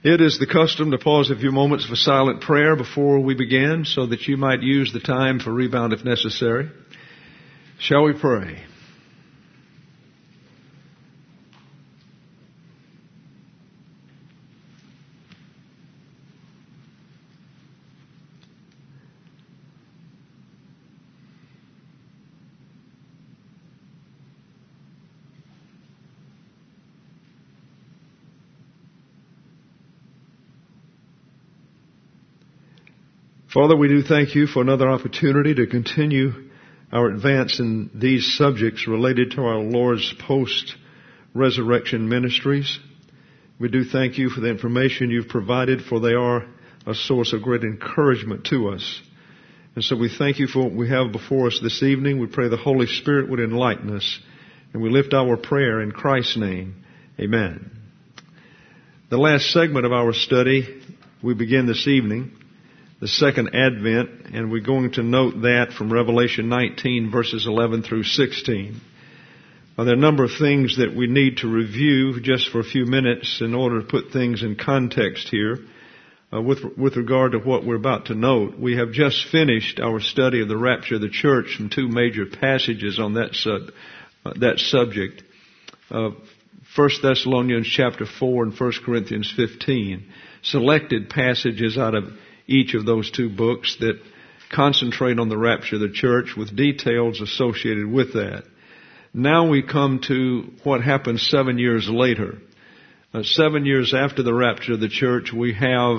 It is the custom to pause a few moments for silent prayer before we begin so that you might use the time for rebound if necessary. Shall we pray? Father, we do thank you for another opportunity to continue our advance in these subjects related to our Lord's post-resurrection ministries. We do thank you for the information you've provided, for they are a source of great encouragement to us. And so we thank you for what we have before us this evening. We pray the Holy Spirit would enlighten us, and we lift our prayer in Christ's name. Amen. The last segment of our study, we begin this evening, the second advent, and we're going to note that from Revelation 19, verses 11 through 16. There are a number of things that we need to review just for a few minutes in order to put things in context here. With regard to what we're about to note, we have just finished our study of the rapture of the church from two major passages on that subject. 1 Thessalonians chapter 4 and 1 Corinthians 15. Selected passages out of each of those two books that concentrate on the rapture of the church with details associated with that. Now we come to what happened 7 years later. 7 years after the rapture of the church, we have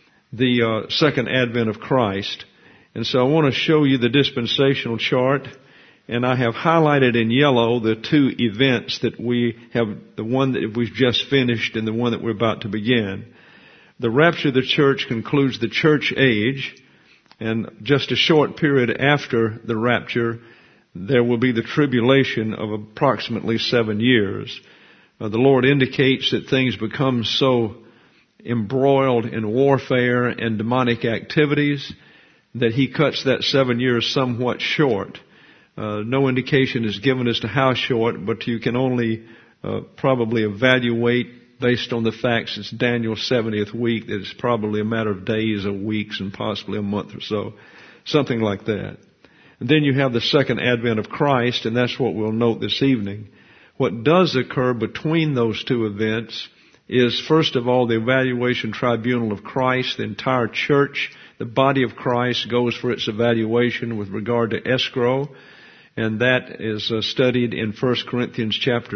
the second advent of Christ. And so I want to show you the dispensational chart, and I have highlighted in yellow the two events that we have, the one that we've just finished and the one that we're about to begin. The rapture of the church concludes the church age, and just a short period after the rapture, there will be the tribulation of approximately 7 years. The Lord indicates that things become so embroiled in warfare and demonic activities that He cuts that 7 years somewhat short. No indication is given as to how short, but you can only probably evaluate based on the facts it's Daniel's 70th week, that it's probably a matter of days or weeks and possibly a month or so. Something like that. And then you have the second advent of Christ, and that's what we'll note this evening. What does occur between those two events is, first of all, the evaluation tribunal of Christ. The entire church, the body of Christ, goes for its evaluation with regard to escrow. And that is studied in 1 Corinthians chapter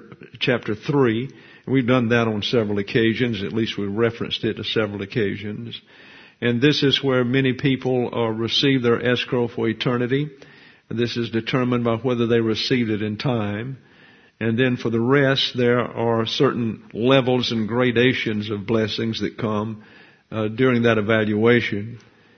3. We've done that on several occasions. At least we referenced it on several occasions. And this is where many people receive their escrow for eternity. And this is determined by whether they received it in time. And then for the rest, there are certain levels and gradations of blessings that come during that evaluation.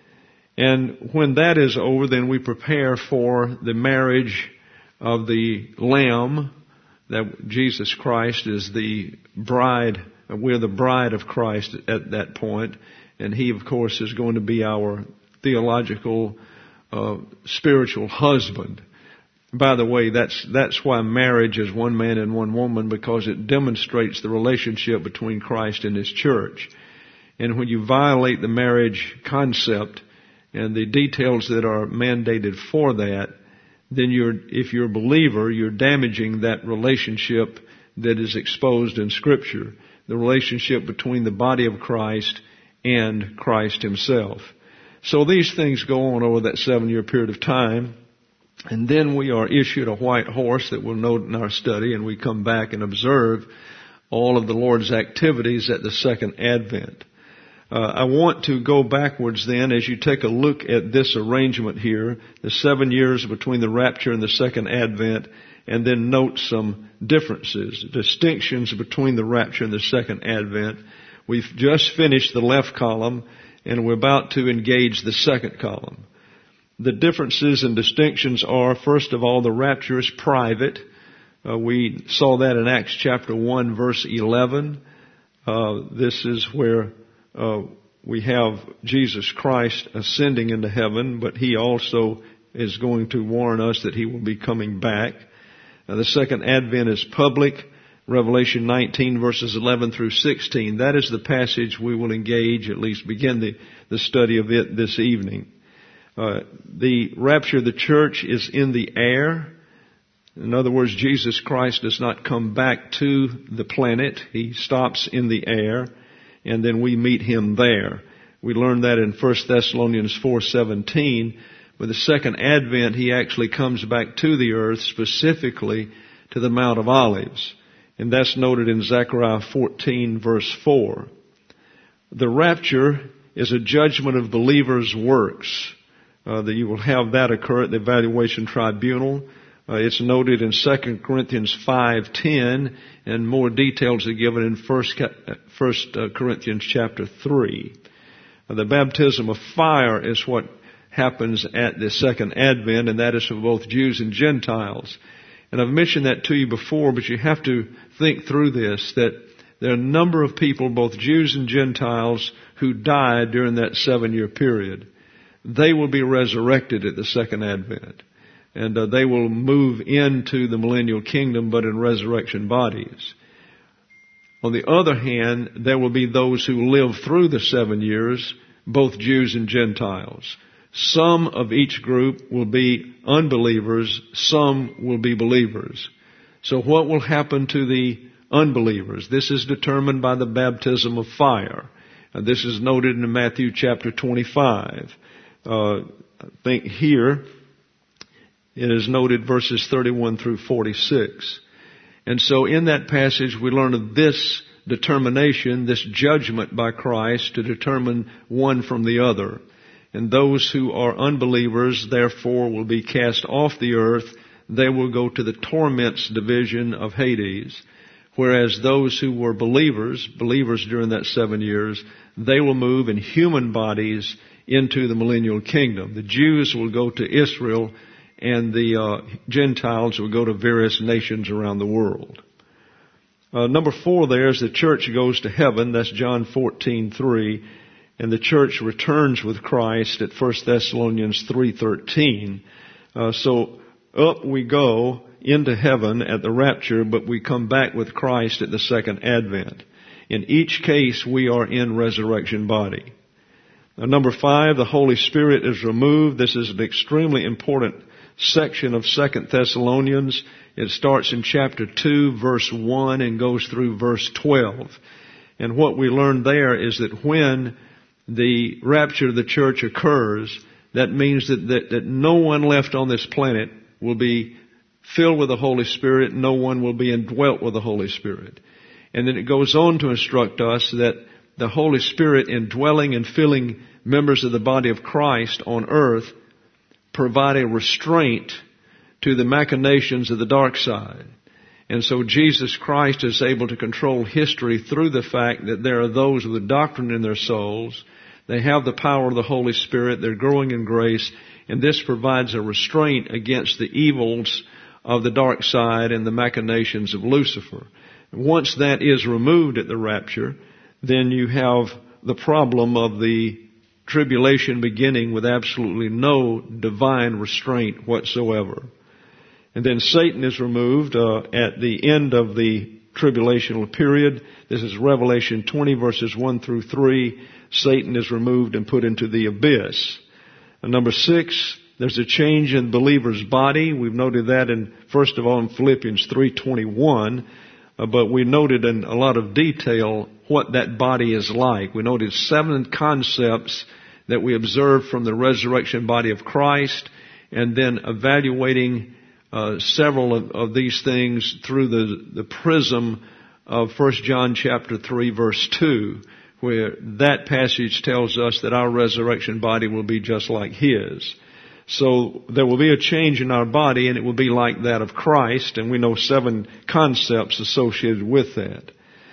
And when that is over, then we prepare for the marriage of the Lamb, that Jesus Christ is the bride. We're the bride of Christ at that point. And He, of course, is going to be our theological, spiritual husband. By the way, that's why marriage is one man and one woman, because it demonstrates the relationship between Christ and His church. And when you violate the marriage concept and the details that are mandated for that, then if you're a believer, you're damaging that relationship that is exposed in Scripture, the relationship between the body of Christ and Christ Himself. So these things go on over that 7-year period of time, and then we are issued a white horse that we'll note in our study, and we come back and observe all of the Lord's activities at the second advent. I want to go backwards then as you take a look at this arrangement here, the 7 years between the rapture and the second advent, and then note some differences, distinctions between the rapture and the second advent. We've just finished the left column, and we're about to engage the second column. The differences and distinctions are, first of all, the rapture is private. We saw that in Acts chapter 1, verse 11. This is where we have Jesus Christ ascending into heaven, but He also is going to warn us that He will be coming back. The second advent is public. Revelation 19 verses 11 through 16. That is the passage we will engage, at least begin the study of it this evening. The rapture of the church is in the air. In other words, Jesus Christ does not come back to the planet. He stops in the air, and then we meet Him there. We learned that in 1 Thessalonians 4:17. With the second advent, He actually comes back to the earth, specifically to the Mount of Olives. And that's noted in Zechariah 14 verse 4. The rapture is a judgment of believers' works. That you will have that occur at the evaluation tribunal. It's noted in 2 Corinthians 5:10, and more details are given in 1 Corinthians chapter 3. The baptism of fire is what happens at the second advent, and that is for both Jews and Gentiles. And I've mentioned that to you before, but you have to think through this, that there are a number of people, both Jews and Gentiles, who died during that 7-year period. They will be resurrected at the second advent. And they will move into the millennial kingdom, but in resurrection bodies. On the other hand, there will be those who live through the 7 years, both Jews and Gentiles. Some of each group will be unbelievers, some will be believers. So what will happen to the unbelievers? This is determined by the baptism of fire. This is noted in Matthew chapter 25. I think here it is noted verses 31 through 46. And so in that passage we learn of this determination, this judgment by Christ to determine one from the other. And those who are unbelievers, therefore, will be cast off the earth. They will go to the torments division of Hades. Whereas those who were believers during that 7 years, they will move in human bodies into the millennial kingdom. The Jews will go to Israel, and the Gentiles will go to various nations around the world. Number 4 there is the church goes to heaven. That's John 14:3. And the church returns with Christ at 1 Thessalonians 3:13. So up we go into heaven at the rapture, but we come back with Christ at the second advent. In each case, we are in resurrection body. Number 5, the Holy Spirit is removed. This is an extremely important section of 2 Thessalonians. It starts in chapter 2, verse 1, and goes through verse 12. And what we learn there is that when the rapture of the church occurs, that means that no one left on this planet will be filled with the Holy Spirit. No one will be indwelt with the Holy Spirit. And then it goes on to instruct us that the Holy Spirit indwelling and filling members of the body of Christ on earth provide a restraint to the machinations of the dark side. And so Jesus Christ is able to control history through the fact that there are those with doctrine in their souls. They have the power of the Holy Spirit. They're growing in grace. And this provides a restraint against the evils of the dark side and the machinations of Lucifer. Once that is removed at the rapture, then you have the problem of the tribulation beginning with absolutely no divine restraint whatsoever. And then Satan is removed at the end of the tribulational period. This is Revelation 20 verses 1 through 3. Satan is removed and put into the abyss. And number 6, there's a change in the believer's body. We've noted that first of all in Philippians 3:21, but we noted in a lot of detail what that body is like. We noted 7 concepts that we observed from the resurrection body of Christ, and then evaluating several of these things through the prism of 1 John chapter 3 verse 2, where that passage tells us that our resurrection body will be just like His. So there will be a change in our body, and it will be like that of Christ, and we know 7 concepts associated with that.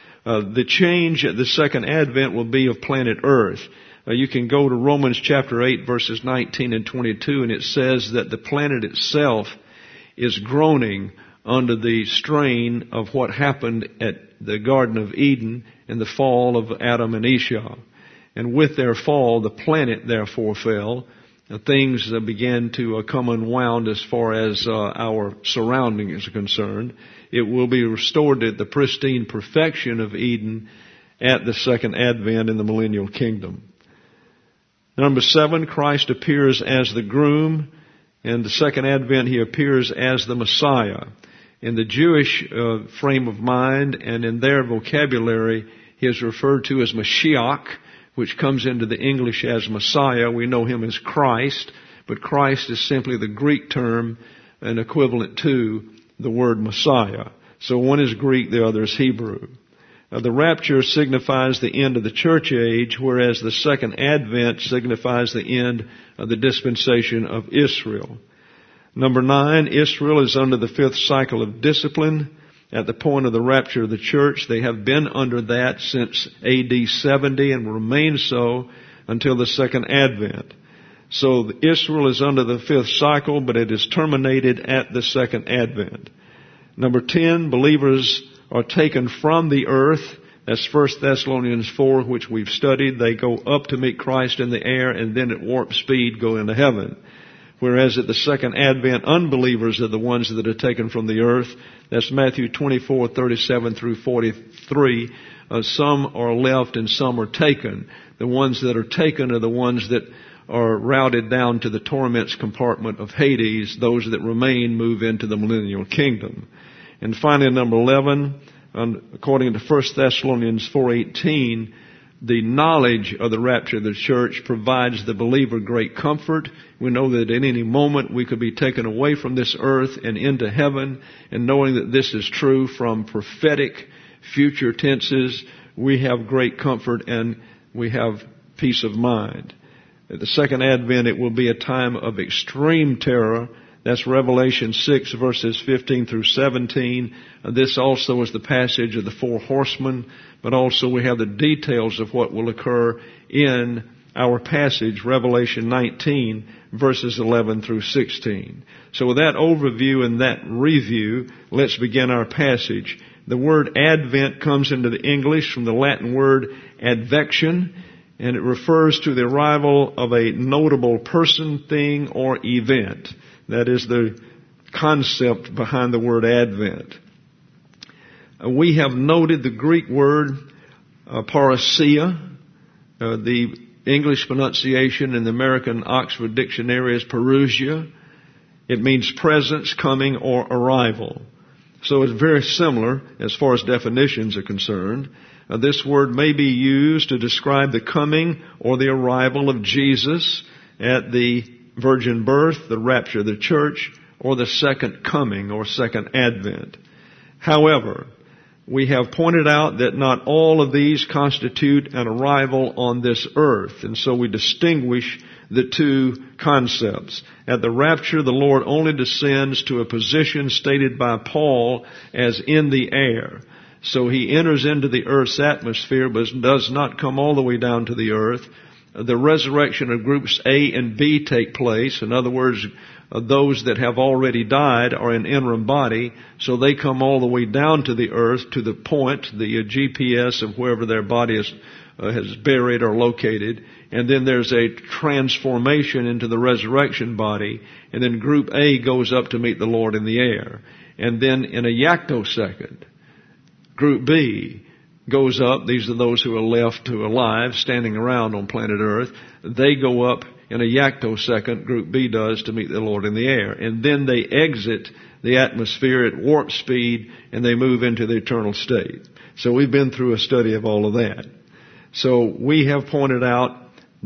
The change at the second advent will be of planet Earth. You can go to Romans chapter 8 verses 19 and 22, and it says that the planet itself is groaning under the strain of what happened at the Garden of Eden in the fall of Adam and Esau. And with their fall, the planet therefore fell. things began to come unwound as far as our surroundings are concerned. It will be restored at the pristine perfection of Eden at the second advent in the millennial kingdom. Number 7, Christ appears as the groom. In the second advent, He appears as the Messiah. In the Jewish frame of mind and in their vocabulary, He is referred to as Mashiach, which comes into the English as Messiah. We know Him as Christ, but Christ is simply the Greek term and equivalent to the word Messiah. So one is Greek, the other is Hebrew. The rapture signifies the end of the church age, whereas the second advent signifies the end of the dispensation of Israel. Number 9, Israel is under the 5th cycle of discipline. At the point of the rapture of the church, they have been under that since AD 70 and remain so until the second advent. So Israel is under the 5th cycle, but it is terminated at the second advent. Number 10, believers are taken from the earth. That's 1 Thessalonians 4, which we've studied. They go up to meet Christ in the air and then at warp speed go into heaven. Whereas at the second advent, unbelievers are the ones that are taken from the earth. That's Matthew 24:37 through 43. Some are left and some are taken. The ones that are taken are the ones that are routed down to the torments compartment of Hades. Those that remain move into the millennial kingdom. And finally, number 11, according to 1 Thessalonians 4:18, the knowledge of the rapture of the church provides the believer great comfort. We know that at any moment we could be taken away from this earth and into heaven, and knowing that this is true from prophetic future tenses, we have great comfort and we have peace of mind. At the second advent, it will be a time of extreme terror. That's Revelation 6 verses 15 through 17. This also is the passage of the 4 horsemen, but also we have the details of what will occur in our passage, Revelation 19 verses 11 through 16. So with that overview and that review, let's begin our passage. The word Advent comes into the English from the Latin word advection, and it refers to the arrival of a notable person, thing, or event. That is the concept behind the word Advent. We have noted the Greek word parousia. The English pronunciation in the American Oxford Dictionary is parousia. It means presence, coming, or arrival. So it's very similar as far as definitions are concerned. This word may be used to describe the coming or the arrival of Jesus at the virgin birth, the rapture of the church, or the second coming or second advent. However, we have pointed out that not all of these constitute an arrival on this earth, and so we distinguish the two concepts. At the rapture, the Lord only descends to a position stated by Paul as in the air. So He enters into the earth's atmosphere, but does not come all the way down to the earth. The resurrection of groups A and B take place. In other words, those that have already died are an interim body, so they come all the way down to the earth to the point, the GPS of wherever their body has buried or located. And then there's a transformation into the resurrection body. And then group A goes up to meet the Lord in the air. And then in a yactosecond, group B goes up. These are those who are left alive, standing around on planet Earth. They go up in a yactosecond, group B does, to meet the Lord in the air. And then they exit the atmosphere at warp speed and they move into the eternal state. So we've been through a study of all of that. So we have pointed out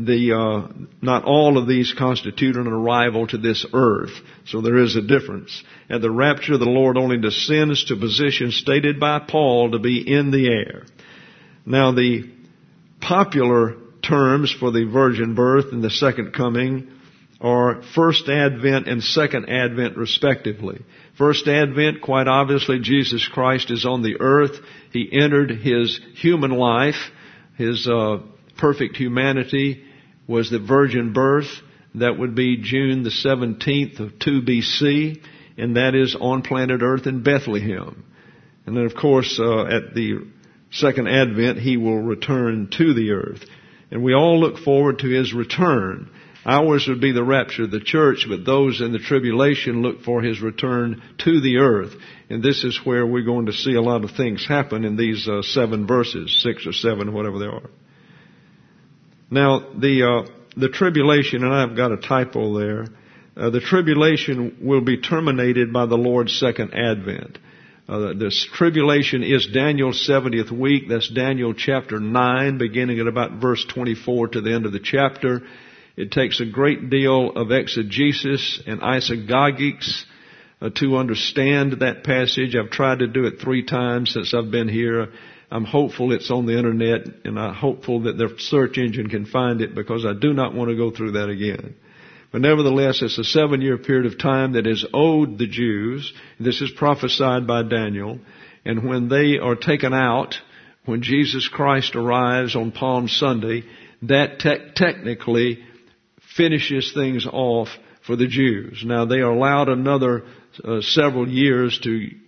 not all of these constitute an arrival to this earth. So there is a difference. At the rapture, the Lord only descends to position stated by Paul to be in the air. Now the popular terms for the virgin birth and the second coming are first advent and second advent respectively. First advent, quite obviously, Jesus Christ is on the earth. He entered His human life. His perfect humanity was the virgin birth. That would be June the 17th of 2 BC, and that is on planet Earth in Bethlehem. And then, of course, at the second advent, He will return to the earth. And we all look forward to His return. Ours would be the rapture of the church, but those in the tribulation look for His return to the earth. And this is where we're going to see a lot of things happen in these 7 verses, 6 or 7, whatever they are. Now, the tribulation, and I've got a typo there, the tribulation will be terminated by the Lord's second advent. This tribulation is Daniel's 70th week. That's Daniel chapter 9, beginning at about verse 24 to the end of the chapter. It takes a great deal of exegesis and isagogics to understand that passage. I've tried to do it 3 times since I've been here. I'm hopeful it's on the internet, and I'm hopeful that the search engine can find it, because I do not want to go through that again. But nevertheless, it's a 7-year period of time that is owed the Jews. This is prophesied by Daniel. And when they are taken out, when Jesus Christ arrives on Palm Sunday, that technically finishes things off for the Jews. Now, they are allowed another several years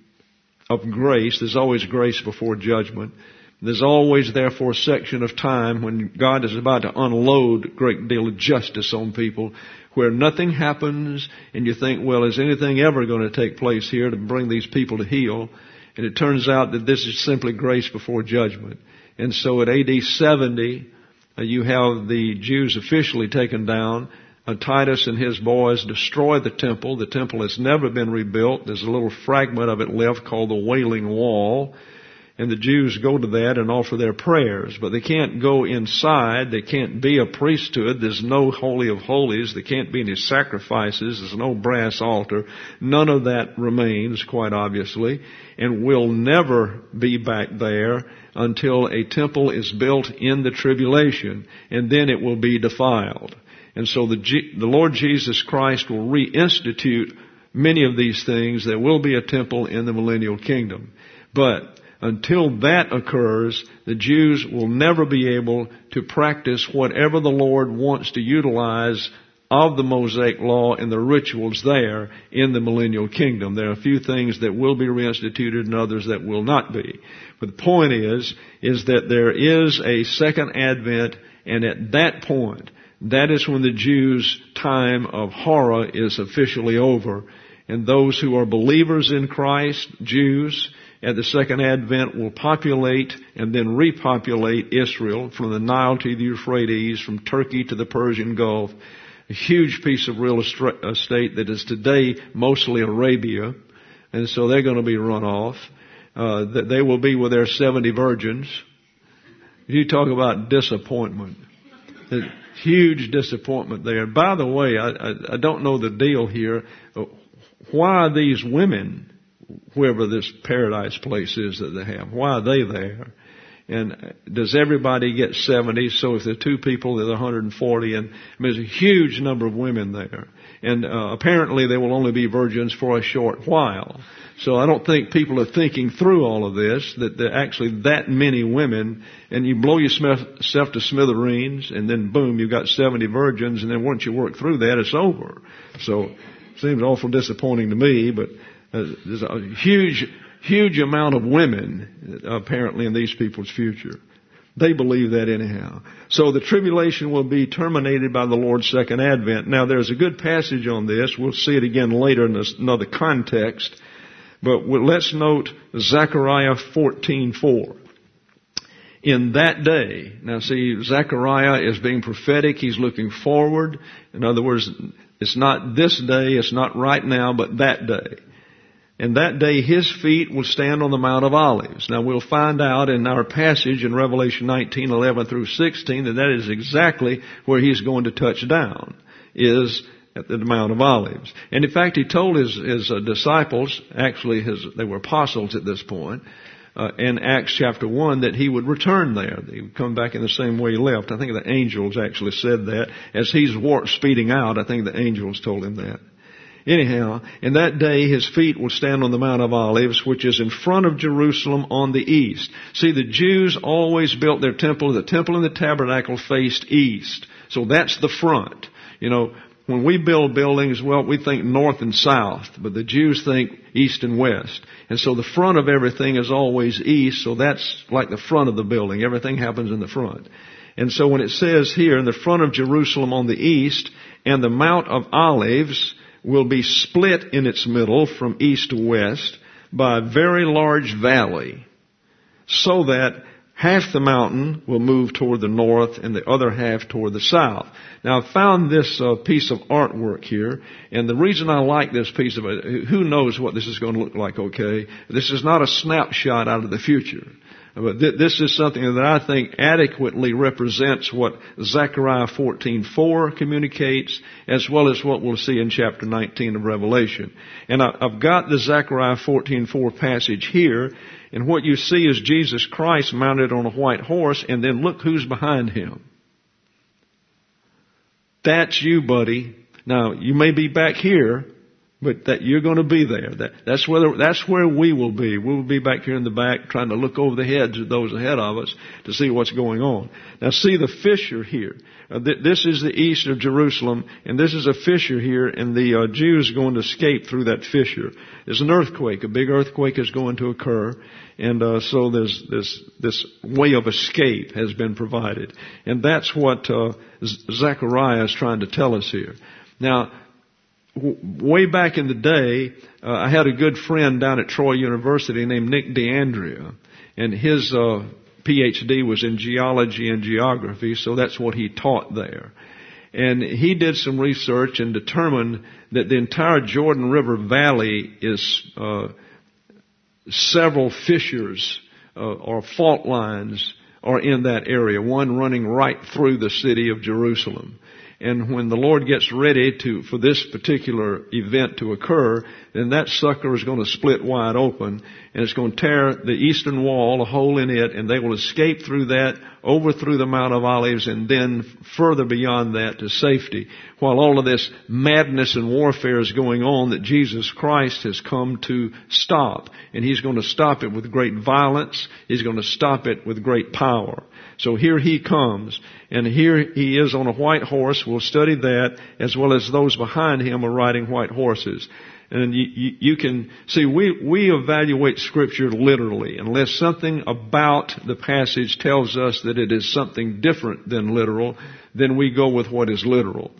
of grace. There's always grace before judgment. There's always, therefore, a section of time when God is about to unload a great deal of justice on people, where nothing happens, and you think, well, is anything ever going to take place here to bring these people to heel? And it turns out that this is simply grace before judgment. And so at AD 70, you have the Jews officially taken down. Titus and his boys destroy the temple. The temple has never been rebuilt. There's a little fragment of it left called the Wailing Wall. And the Jews go to that and offer their prayers. But they can't go inside. They can't be a priesthood. There's no Holy of Holies. There can't be any sacrifices. There's no brass altar. None of that remains, quite obviously, and will never be back there until a temple is built in the tribulation, and then it will be defiled. And so the Lord Jesus Christ will reinstitute many of these things. There will be a temple in the millennial kingdom. But until that occurs, the Jews will never be able to practice whatever the Lord wants to utilize of the Mosaic Law and the rituals there in the millennial kingdom. There are a few things that will be reinstituted and others that will not be. But the point is that there is a second advent, and at that point, that is when the Jews' time of horror is officially over. And those who are believers in Christ, Jews, at the second advent will populate and then repopulate Israel from the Nile to the Euphrates, from Turkey to the Persian Gulf. A huge piece of real estate that is today mostly Arabia. And so they're going to be run off. They will be with their 70 virgins. You talk about disappointment. Huge disappointment there. By the way, I don't know the deal here. Why are these women, whoever this paradise place is that they have, why are they there? And does everybody get 70? So if there are 2 people, there's 140. And there's a huge number of women there. And apparently they will only be virgins for a short while. So I don't think people are thinking through all of this, that there are actually that many women, and you blow yourself to smithereens, and then boom, you've got 70 virgins, and then once you work through that, it's over. So it seems awful disappointing to me, but there's a huge amount of women apparently in these people's future. They believe that anyhow. So the tribulation will be terminated by the Lord's second advent. Now there's a good passage on this. We'll see it again later in another context. But let's note Zechariah 14:4. In that day, now see, Zechariah is being prophetic. He's looking forward. In other words, it's not this day, it's not right now, but that day. And that day his feet will stand on the Mount of Olives. Now we'll find out in our passage in Revelation 19:11 through 16 that is exactly where he's going to touch down, is at the Mount of Olives. And in fact, he told his disciples, actually they were apostles at this point, in Acts chapter 1, that he would return there. He would come back in the same way he left. I think the angels actually said that. As he's speeding out, I think the angels told him that. Anyhow, in that day his feet will stand on the Mount of Olives, which is in front of Jerusalem on the east. See, the Jews always built their temple. The temple and the tabernacle faced east. So that's the front. When we build buildings, well, we think north and south, but the Jews think east and west. And so the front of everything is always east, so that's like the front of the building. Everything happens in the front. And so when it says here, in the front of Jerusalem on the east, and the Mount of Olives will be split in its middle from east to west by a very large valley, so that half the mountain will move toward the north and the other half toward the south. Now, I found this piece of artwork here, and the reason I like this piece of it, who knows what this is going to look like, okay? This is not a snapshot out of the future. But this is something that I think adequately represents what Zechariah 14:4 communicates, as well as what we'll see in chapter 19 of Revelation. And I've got the Zechariah 14:4 passage here, and what you see is Jesus Christ mounted on a white horse, and then look who's behind him. That's you, buddy. Now, you may be back here, but that you're going to be there. That's where we will be. We will be back here in the back trying to look over the heads of those ahead of us to see what's going on. Now see the fissure here. This is the east of Jerusalem, and this is a fissure here, and the Jews are going to escape through that fissure. There's an earthquake. A big earthquake is going to occur, and so there's this way of escape has been provided. And that's what Zechariah is trying to tell us here. Now, way back in the day, I had a good friend down at Troy University named Nick DeAndrea, and his PhD was in geology and geography, so that's what he taught there. And he did some research and determined that the entire Jordan River Valley is several fissures or fault lines are in that area, one running right through the city of Jerusalem. And when the Lord gets ready for this particular event to occur, then that sucker is going to split wide open, and it's going to tear the eastern wall, a hole in it, and they will escape through that, over through the Mount of Olives, and then further beyond that to safety. While all of this madness and warfare is going on that Jesus Christ has come to stop. And He's going to stop it with great violence. He's going to stop it with great power. So here He comes, and here He is on a white horse. We'll study that, as well as those behind Him are riding white horses. And you can see, we evaluate Scripture literally. Unless something about the passage tells us that it is something different than literal, then we go with what is literal.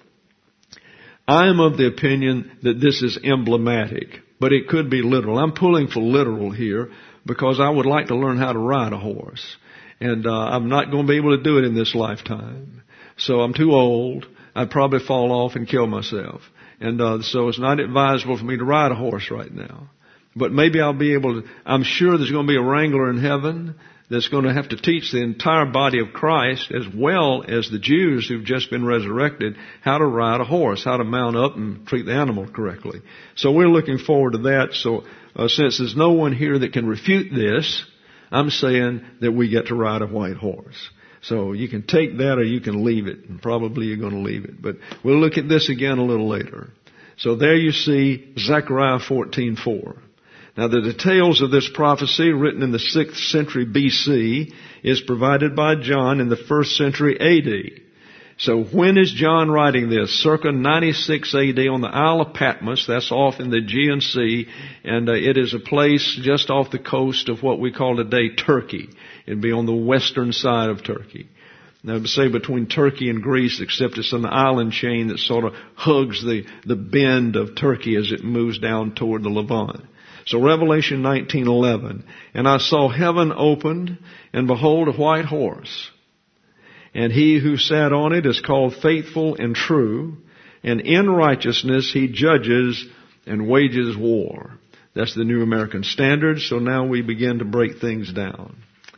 I am of the opinion that this is emblematic, but it could be literal. I'm pulling for literal here because I would like to learn how to ride a horse. And I'm not going to be able to do it in this lifetime. So I'm too old. I'd probably fall off and kill myself. And so it's not advisable for me to ride a horse right now. But maybe I'll be able to. I'm sure there's going to be a wrangler in heaven that's going to have to teach the entire body of Christ, as well as the Jews who've just been resurrected, how to ride a horse, how to mount up and treat the animal correctly. So we're looking forward to that. So since there's no one here that can refute this, I'm saying that we get to ride a white horse. So you can take that or you can leave it, and probably you're going to leave it. But we'll look at this again a little later. So there you see Zechariah 14:4. Now the details of this prophecy, written in the 6th century BC, is provided by John in the 1st century AD. So when is John writing this? Circa 96 AD on the Isle of Patmos. That's off in the Aegean Sea, and it is a place just off the coast of what we call today Turkey. It'd be on the western side of Turkey. Now, say between Turkey and Greece, except it's an island chain that sort of hugs the bend of Turkey as it moves down toward the Levant. So Revelation 19:11, and I saw heaven opened, and behold, a white horse. And he who sat on it is called Faithful and True, and in righteousness he judges and wages war. That's the New American Standard. So now we begin to break things down.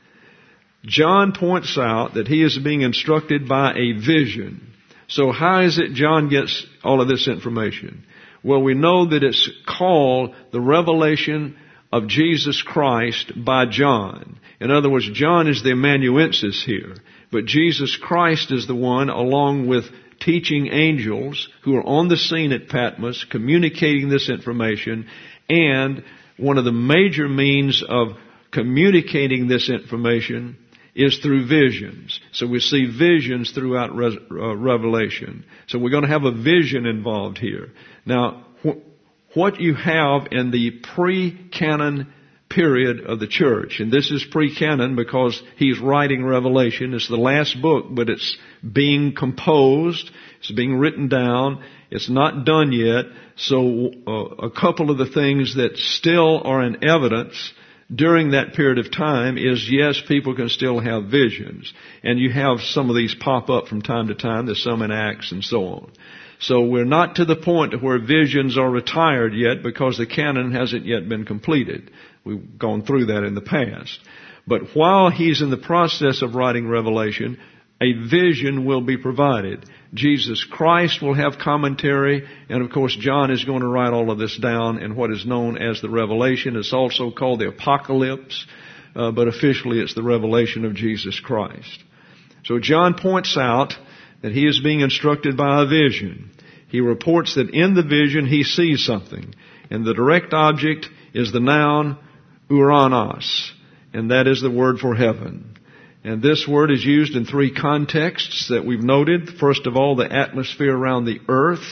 John points out that he is being instructed by a vision. So how is it John gets all of this information? Well, we know that it's called the revelation of Jesus Christ by John. In other words, John is the amanuensis here. But Jesus Christ is the one, along with teaching angels who are on the scene at Patmos, communicating this information. And one of the major means of communicating this information is through visions. So we see visions throughout Revelation. So we're going to have a vision involved here. Now, what you have in the pre-canon period of the church. And this is pre-canon because he's writing Revelation. It's the last book, but it's being composed. It's being written down. It's not done yet. So a couple of the things that still are in evidence during that period of time is, yes, people can still have visions. And you have some of these pop up from time to time. There's some in Acts and so on. So we're not to the point where visions are retired yet because the canon hasn't yet been completed. We've gone through that in the past. But while he's in the process of writing Revelation, a vision will be provided. Jesus Christ will have commentary, and of course John is going to write all of this down in what is known as the Revelation. It's also called the Apocalypse, but officially it's the revelation of Jesus Christ. So John points out that he is being instructed by a vision. He reports that in the vision he sees something, and the direct object is the noun uranos, and that is the word for heaven. And this word is used in three contexts that we've noted. First of all, the atmosphere around the earth.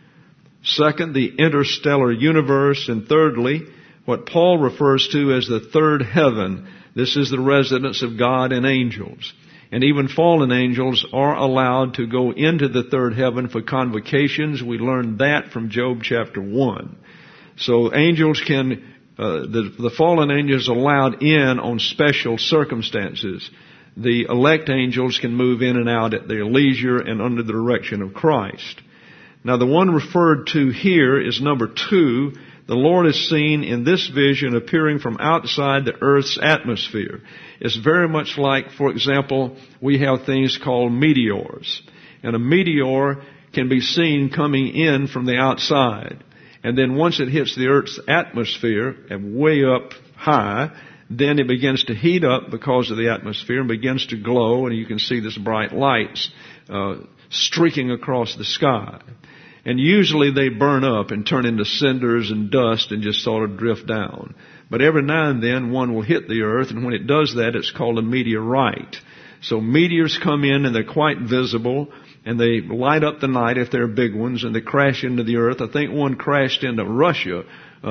Second, the interstellar universe. And thirdly, what Paul refers to as the third heaven. This is the residence of God and angels. And even fallen angels are allowed to go into the third heaven for convocations. We learned that from Job chapter 1. So angels can, the fallen angels are allowed in on special circumstances. The elect angels can move in and out at their leisure and under the direction of Christ. Now the one referred to here is number 2. The Lord is seen in this vision appearing from outside the earth's atmosphere. It's very much like, for example, we have things called meteors. And a meteor can be seen coming in from the outside. And then once it hits the earth's atmosphere and way up high, then it begins to heat up because of the atmosphere and begins to glow, and you can see this bright lights streaking across the sky. And usually they burn up and turn into cinders and dust and just sort of drift down. But every now and then one will hit the earth, and when it does that, it's called a meteorite. So meteors come in and they're quite visible, and they light up the night if they're big ones, and they crash into the earth. I think one crashed into Russia.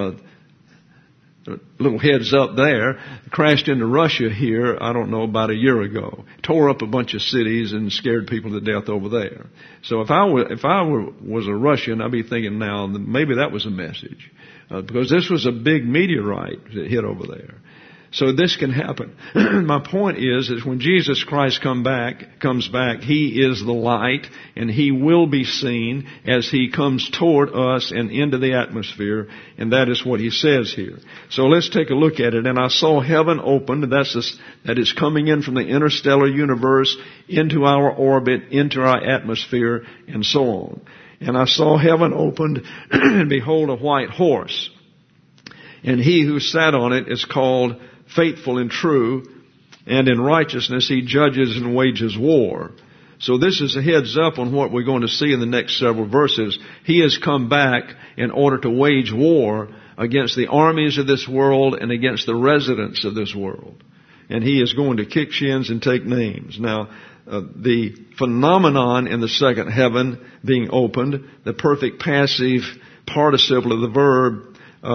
Little heads up there, crashed into Russia here, I don't know, about a year ago. Tore up a bunch of cities and scared people to death over there. So if I was a Russian, I'd be thinking now, maybe that was a message. Because this was a big meteorite that hit over there. So this can happen. My point is when Jesus Christ comes back, He is the light, and He will be seen as He comes toward us and into the atmosphere, and that is what He says here. So let's take a look at it. And I saw heaven opened, that is coming in from the interstellar universe into our orbit, into our atmosphere, and so on. And I saw heaven opened, and behold, a white horse. And He who sat on it is called Faithful and True, and in righteousness He judges and wages war. So this is a heads up on what we're going to see in the next several verses. He has come back in order to wage war against the armies of this world and against the residents of this world. And He is going to kick shins and take names. Now, the phenomenon in the second heaven being opened, the perfect passive participle of the verb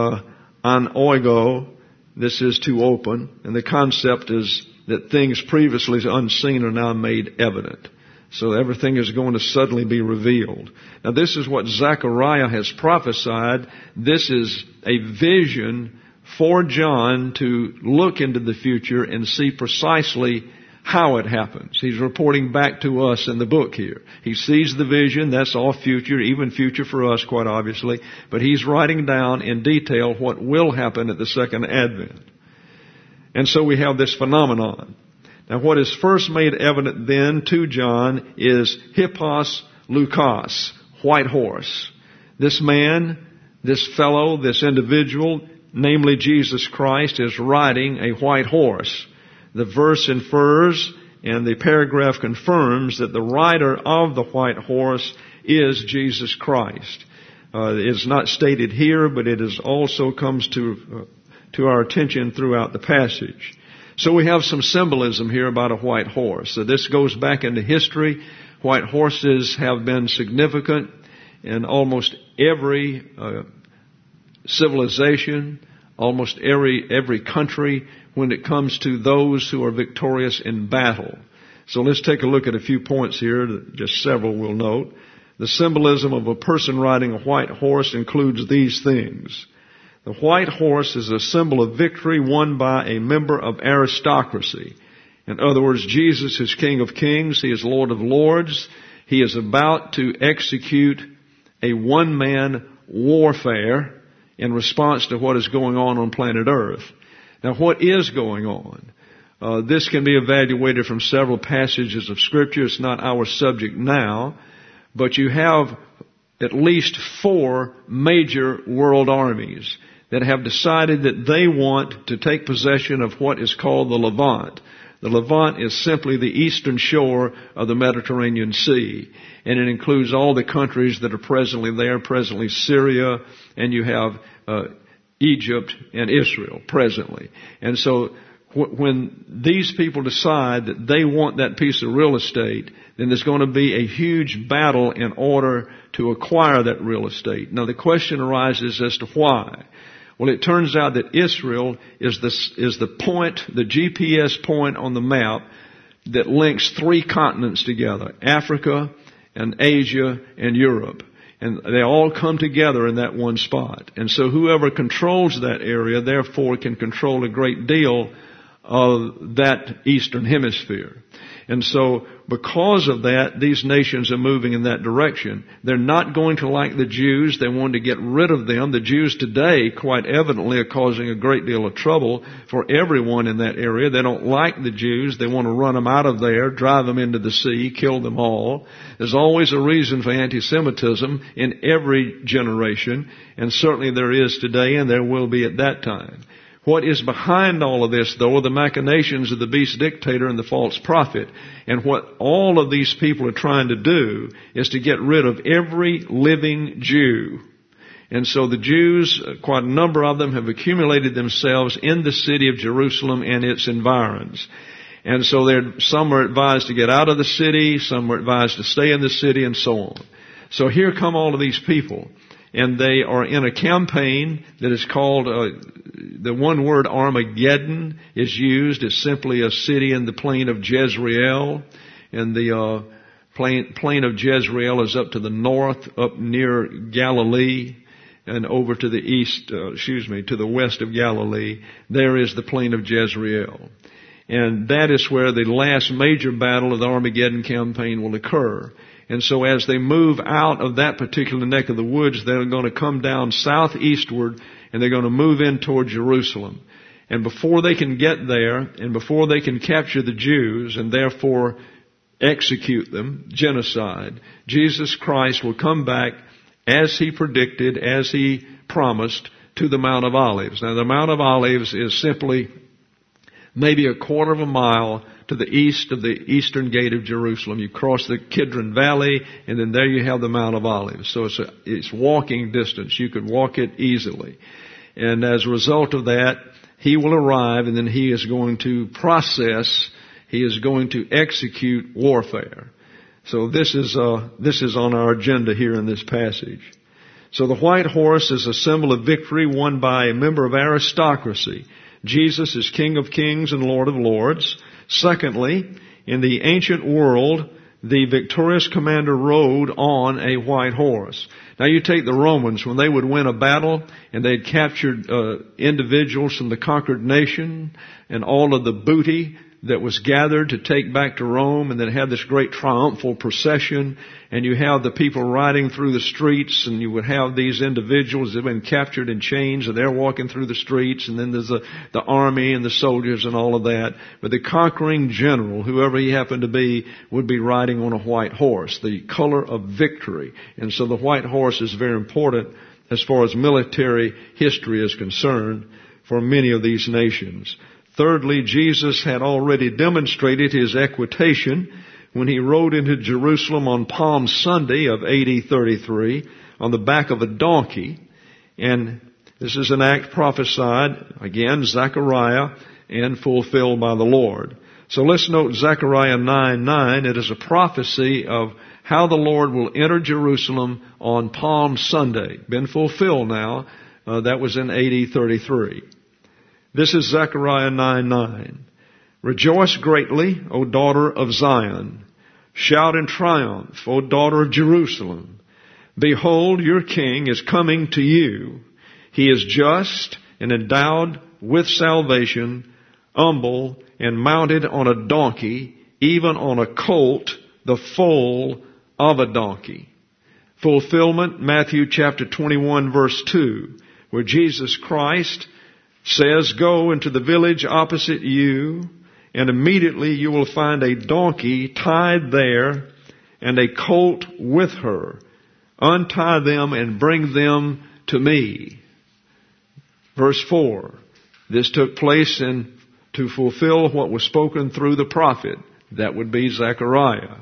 anoigo, this is to open, and the concept is that things previously unseen are now made evident. So everything is going to suddenly be revealed. Now this is what Zechariah has prophesied. This is a vision for John to look into the future and see precisely how it happens. He's reporting back to us in the book here. He sees the vision, that's all future, even future for us quite obviously, but he's writing down in detail what will happen at the second advent. And so we have this phenomenon. Now what is first made evident then to John is hippos lukos, white horse. This man, this fellow, this individual, namely Jesus Christ, is riding a white horse. The verse infers and the paragraph confirms that the rider of the white horse is Jesus Christ. It's not stated here, but it is also comes to our attention throughout the passage. So we have some symbolism here about a white horse. So this goes back into history. White horses have been significant in almost every civilization almost every country when it comes to those who are victorious in battle. So let's take a look at a few points here, just several we'll note. The symbolism of a person riding a white horse includes these things. The white horse is a symbol of victory won by a member of aristocracy. In other words, Jesus is King of Kings. He is Lord of Lords. He is about to execute a one-man warfare in response to what is going on planet Earth. Now, what is going on? This can be evaluated from several passages of Scripture. It's not our subject now, but you have at least 4 major world armies that have decided that they want to take possession of what is called the Levant. The Levant is simply the eastern shore of the Mediterranean Sea, and it includes all the countries that are presently there, presently Syria, and you have Egypt and Israel presently. And so when these people decide that they want that piece of real estate, then there's going to be a huge battle in order to acquire that real estate. Now the question arises as to why. Well, it turns out that Israel is the point, the GPS point on the map that links 3 continents together, Africa and Asia and Europe. And they all come together in that one spot. And so whoever controls that area, therefore, can control a great deal of that eastern hemisphere. And so because of that, these nations are moving in that direction. They're not going to like the Jews. They want to get rid of them. The Jews today, quite evidently, are causing a great deal of trouble for everyone in that area. They don't like the Jews. They want to run them out of there, drive them into the sea, kill them all. There's always a reason for anti-Semitism in every generation, and certainly there is today, and there will be at that time. What is behind all of this, though, are the machinations of the beast dictator and the false prophet. And what all of these people are trying to do is to get rid of every living Jew. And so the Jews, quite a number of them, have accumulated themselves in the city of Jerusalem and its environs. And so some are advised to get out of the city, some are advised to stay in the city, and so on. So here come all of these people. And they are in a campaign that is called, the one word Armageddon is used. It's simply a city in the plain of Jezreel. And the plain of Jezreel is up to the north, up near Galilee, and over to the east, to the west of Galilee. There is the plain of Jezreel. And that is where the last major battle of the Armageddon campaign will occur. And so as they move out of that particular neck of the woods, they're going to come down southeastward and they're going to move in toward Jerusalem. And before they can get there and before they can capture the Jews and therefore execute them, genocide, Jesus Christ will come back as He predicted, as He promised, to the Mount of Olives. Now the Mount of Olives is simply maybe a quarter of a mile to the east of the eastern gate of Jerusalem. You cross the Kidron Valley, and then there you have the Mount of Olives. So it's walking distance. You could walk it easily. And as a result of that, He will arrive, and then He is going to process, He is going to execute warfare. So this is on our agenda here in this passage. So the white horse is a symbol of victory won by a member of aristocracy. Jesus is King of Kings and Lord of Lords. Secondly, in the ancient world, the victorious commander rode on a white horse. Now you take the Romans, when they would win a battle and they'd captured individuals from the conquered nation and all of the booty that was gathered to take back to Rome, and then have this great triumphal procession, and you have the people riding through the streets, and you would have these individuals that have been captured in chains, and they're walking through the streets, and then there's the army and the soldiers and all of that. But the conquering general, whoever he happened to be, would be riding on a white horse, the color of victory. And so the white horse is very important as far as military history is concerned for many of these nations. Thirdly, Jesus had already demonstrated His equitation when He rode into Jerusalem on Palm Sunday of AD 33 on the back of a donkey. And this is an act prophesied, again, Zechariah, and fulfilled by the Lord. So let's note Zechariah 9:9. It is a prophecy of how the Lord will enter Jerusalem on Palm Sunday. Been fulfilled now. That was in AD 33. This is Zechariah 9:9. Rejoice greatly, O daughter of Zion. Shout in triumph, O daughter of Jerusalem. Behold, your king is coming to you. He is just and endowed with salvation, humble and mounted on a donkey, even on a colt, the foal of a donkey. Fulfillment, Matthew chapter 21 verse 2, where Jesus Christ says, go into the village opposite you, and immediately you will find a donkey tied there and a colt with her. Untie them and bring them to me. Verse 4. This took place to fulfill what was spoken through the prophet. That would be Zechariah.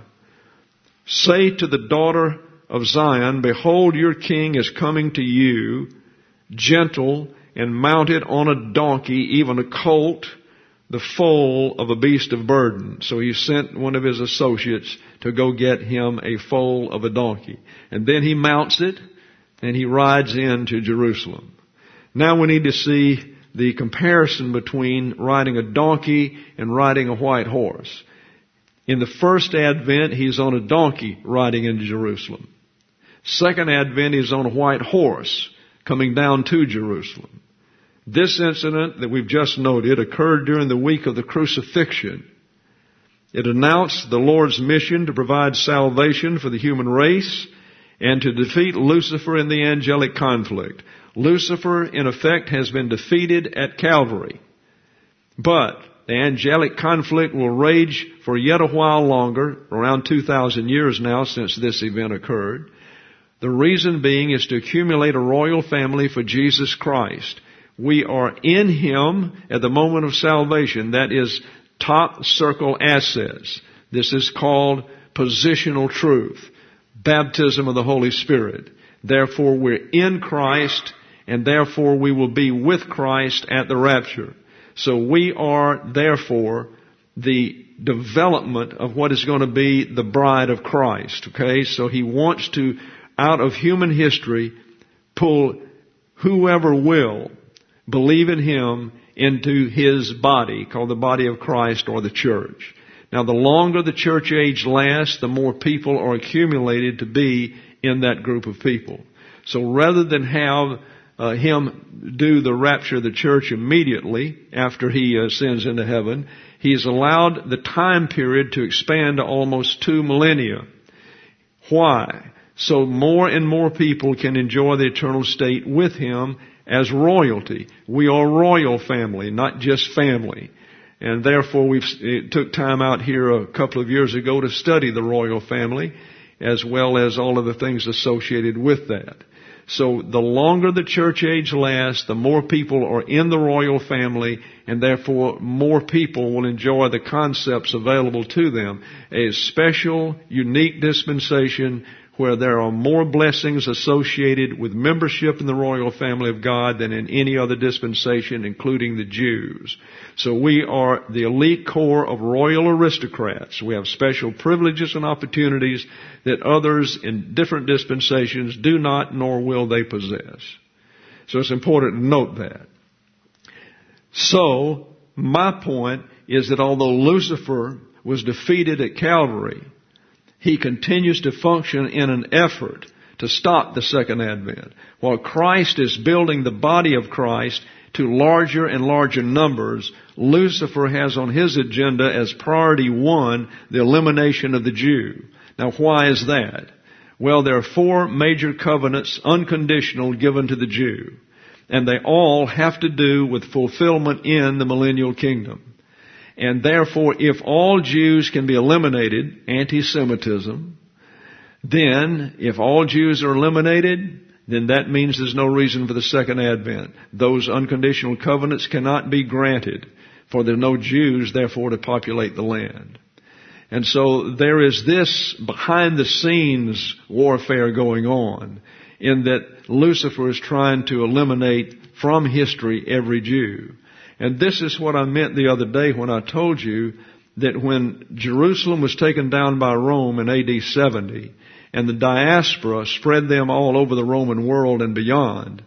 Say to the daughter of Zion, behold, your king is coming to you, gentle and mounted on a donkey, even a colt, the foal of a beast of burden. So he sent one of his associates to go get him a foal of a donkey. And then he mounts it and he rides into Jerusalem. Now we need to see the comparison between riding a donkey and riding a white horse. In the first advent, he's on a donkey riding into Jerusalem. Second advent, he's on a white horse coming down to Jerusalem. This incident that we've just noted occurred during the week of the crucifixion. It announced the Lord's mission to provide salvation for the human race and to defeat Lucifer in the angelic conflict. Lucifer, in effect, has been defeated at Calvary. But the angelic conflict will rage for yet a while longer, around 2,000 years now since this event occurred. The reason being is to accumulate a royal family for Jesus Christ. We are in Him at the moment of salvation. That is top circle assets. This is called positional truth. Baptism of the Holy Spirit. Therefore we're in Christ, and therefore we will be with Christ at the rapture. So we are therefore the development of what is going to be the bride of Christ. Okay? So He wants to, out of human history, pull whoever will believe in Him into His body, called the body of Christ or the church. Now, the longer the church age lasts, the more people are accumulated to be in that group of people. So rather than have Him do the rapture of the church immediately after He ascends into heaven, He's allowed the time period to expand to almost 2 millennia. Why? So more and more people can enjoy the eternal state with Him as royalty. We are royal family, not just family. And therefore we took time out here a couple of years ago to study the royal family as well as all of the things associated with that. So the longer the church age lasts, the more people are in the royal family, and therefore more people will enjoy the concepts available to them. A special, unique dispensation where there are more blessings associated with membership in the royal family of God than in any other dispensation, including the Jews. So we are the elite core of royal aristocrats. We have special privileges and opportunities that others in different dispensations do not, nor will they possess. So it's important to note that. So, my point is that although Lucifer was defeated at Calvary, he continues to function in an effort to stop the second advent. While Christ is building the body of Christ to larger and larger numbers, Lucifer has on his agenda as priority one the elimination of the Jew. Now, why is that? Well, there are 4 major covenants, unconditional, given to the Jew. And they all have to do with fulfillment in the millennial kingdom. And therefore, if all Jews can be eliminated, anti-Semitism, then if all Jews are eliminated, then that means there's no reason for the second advent. Those unconditional covenants cannot be granted, for there are no Jews, therefore, to populate the land. And so there is this behind the scenes warfare going on, in that Lucifer is trying to eliminate from history every Jew. And this is what I meant the other day when I told you that when Jerusalem was taken down by Rome in AD 70, and the diaspora spread them all over the Roman world and beyond,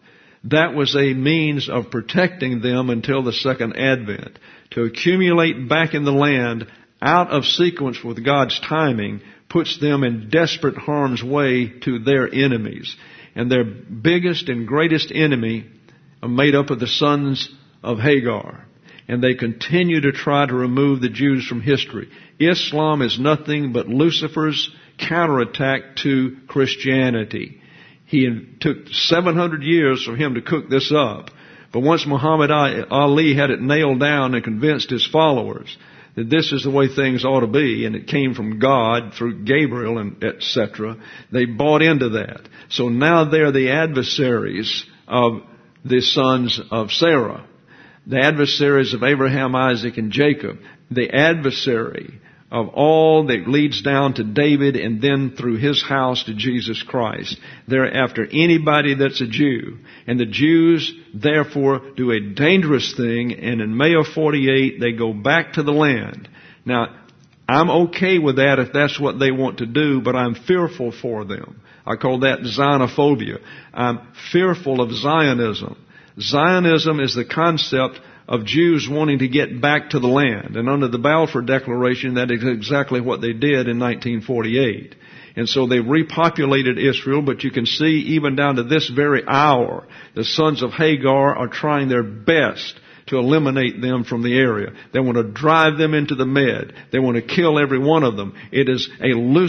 That was a means of protecting them until the second advent. To accumulate back in the land out of sequence with God's timing puts them in desperate harm's way to their enemies. And their biggest and greatest enemy are made up of the sons of Hagar. And they continue to try to remove the Jews from history. Islam is nothing but Lucifer's counterattack to Christianity. He took 700 years for him to cook this up. But once Muhammad Ali had it nailed down and convinced his followers that this is the way things ought to be, and it came from God through Gabriel and etc., they bought into that. So now they're the adversaries of the sons of Sarah, the adversaries of Abraham, Isaac, and Jacob, the adversary of all that leads down to David and then through his house to Jesus Christ. They're after anybody that's a Jew. And the Jews, therefore, do a dangerous thing, and in May of 48, they go back to the land. Now, I'm okay with that if that's what they want to do, but I'm fearful for them. I call that Zionophobia. I'm fearful of Zionism. Zionism is the concept of Jews wanting to get back to the land. And under the Balfour Declaration, that is exactly what they did in 1948. And so they repopulated Israel, but you can see even down to this very hour, the sons of Hagar are trying their best to eliminate them from the area. They want to drive them into the Med. They want to kill every one of them. It is a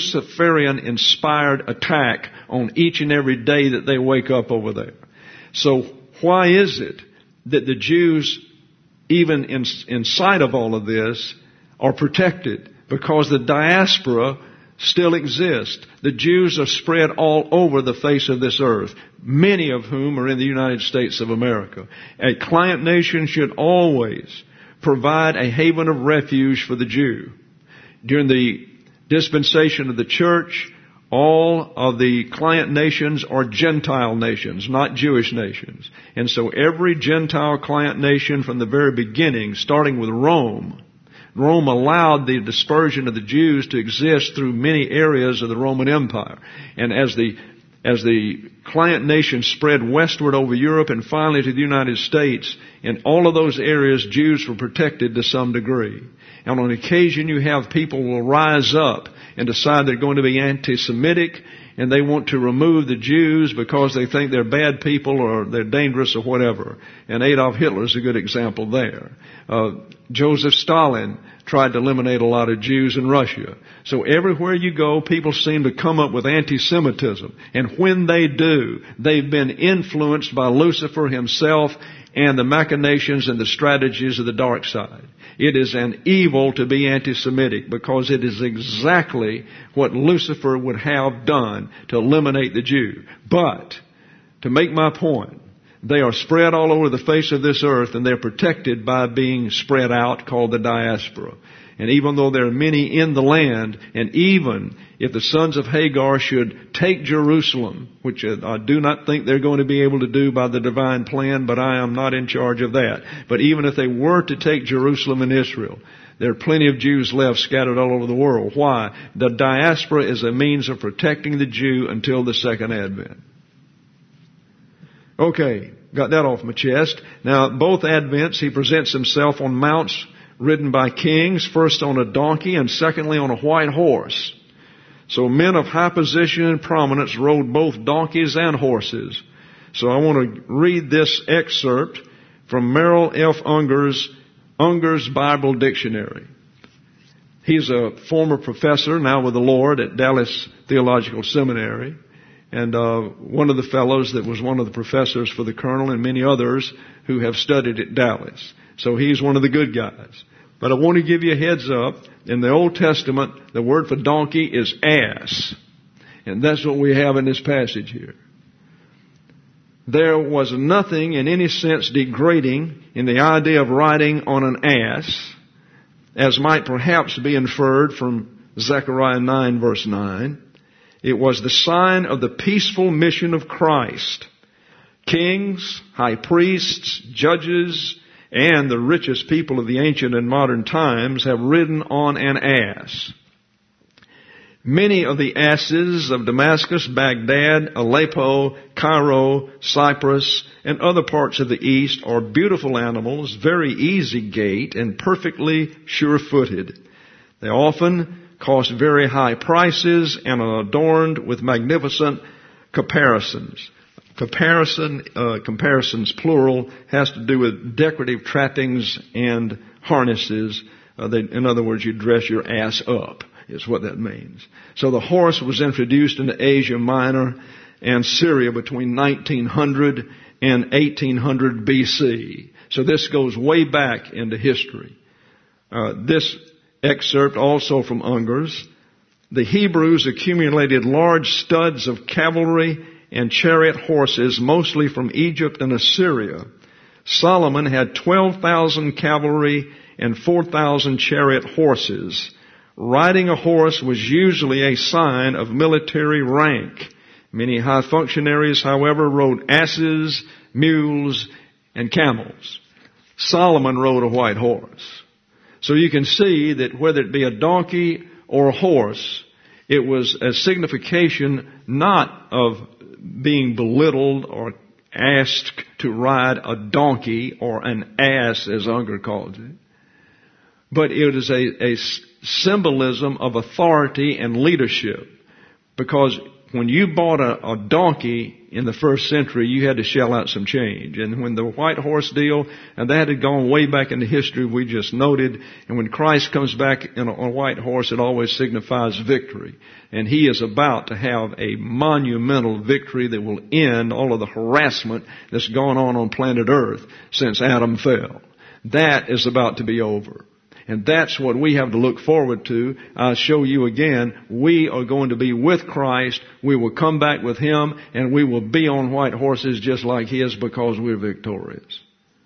Luciferian-inspired attack on each and every day that they wake up over there. So why is it that the Jews, even in sight of all of this, are protected? Because the diaspora still exists. The Jews are spread all over the face of this earth, many of whom are in the United States of America. A client nation should always provide a haven of refuge for the Jew. During the dispensation of the church, all of the client nations are Gentile nations, not Jewish nations. And so every Gentile client nation from the very beginning, starting with Rome allowed the dispersion of the Jews to exist through many areas of the Roman Empire. And as the client nations spread westward over Europe and finally to the United States, in all of those areas, Jews were protected to some degree. And on occasion, you have people will rise up and decide they're going to be anti-Semitic, and they want to remove the Jews because they think they're bad people or they're dangerous or whatever. And Adolf Hitler is a good example there. Joseph Stalin tried to eliminate a lot of Jews in Russia. So everywhere you go, people seem to come up with anti-Semitism. And when they do, they've been influenced by Lucifer himself and the machinations and the strategies of the dark side. It is an evil to be anti-Semitic because it is exactly what Lucifer would have done to eliminate the Jew. But, to make my point, they are spread all over the face of this earth and they're protected by being spread out, called the diaspora. And even though there are many in the land, and even if the sons of Hagar should take Jerusalem, which I do not think they're going to be able to do by the divine plan, but I am not in charge of that. But even if they were to take Jerusalem and Israel, there are plenty of Jews left scattered all over the world. Why? The diaspora is a means of protecting the Jew until the second advent. Okay, got that off my chest. Now, both advents, he presents himself on mounts ridden by kings, first on a donkey and secondly on a white horse. So men of high position and prominence rode both donkeys and horses. So I want to read this excerpt from Merrill F. Unger's Bible Dictionary. He's a former professor, now with the Lord, at Dallas Theological Seminary, and one of the fellows that was one of the professors for the colonel and many others who have studied at Dallas. So he's one of the good guys. But I want to give you a heads up. In the Old Testament, the word for donkey is ass. And that's what we have in this passage here. There was nothing in any sense degrading in the idea of riding on an ass, as might perhaps be inferred from Zechariah 9 verse 9. It was the sign of the peaceful mission of Christ. Kings, high priests, judges, and the richest people of the ancient and modern times have ridden on an ass. Many of the asses of Damascus, Baghdad, Aleppo, Cairo, Cyprus, and other parts of the east are beautiful animals, very easy gait, and perfectly sure-footed. They often cost very high prices and are adorned with magnificent caparisons. Comparisons, plural, has to do with decorative trappings and harnesses. In other words, you dress your ass up, is what that means. So the horse was introduced into Asia Minor and Syria between 1900 and 1800 BC. So this goes way back into history. This excerpt also from Unger's. The Hebrews accumulated large studs of cavalry and chariot horses, mostly from Egypt and Assyria. Solomon had 12,000 cavalry and 4,000 chariot horses. Riding a horse was usually a sign of military rank. Many high functionaries, however, rode asses, mules, and camels. Solomon rode a white horse. So you can see that whether it be a donkey or a horse, it was a signification not of being belittled or asked to ride a donkey or an ass, as Unger calls it, but it is a symbolism of authority and leadership. Because when you bought a donkey in the first century, you had to shell out some change. And when the white horse deal, and that had gone way back into history, we just noted, and when Christ comes back on a white horse, it always signifies victory. And He is about to have a monumental victory that will end all of the harassment that's gone on planet Earth since Adam fell. That is about to be over. And that's what we have to look forward to. I'll show you again. We are going to be with Christ. We will come back with Him, and we will be on white horses just like His, because we're victorious.